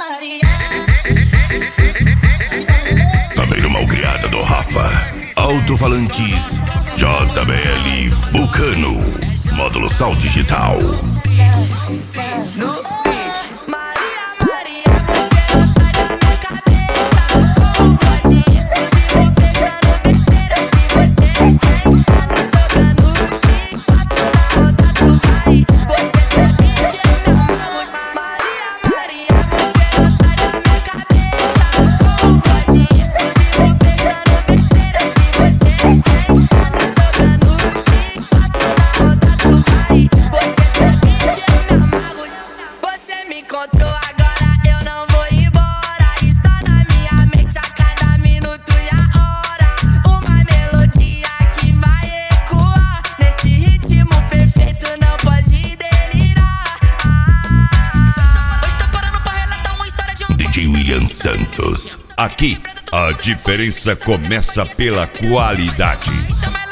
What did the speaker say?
Família malcriada do Rafa. Alto-falantes JBL Vulcano. Módulo Sal Digital. Encontrou agora, eu não vou embora. Está na minha mente a cada minuto e a hora. Uma melodia que vai ecoar nesse ritmo perfeito, não pode delirar. Hoje tá parando pra relatar uma história de um DJ William Santos. Aqui, a diferença começa pela qualidade. Chama ela